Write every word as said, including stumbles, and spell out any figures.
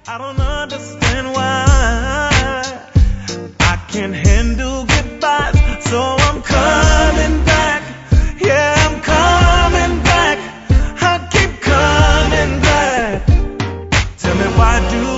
I don't understand why I can't handle goodbyes, so I'm coming back. Yeah, I'm coming back. I keep coming back. Tell me, why do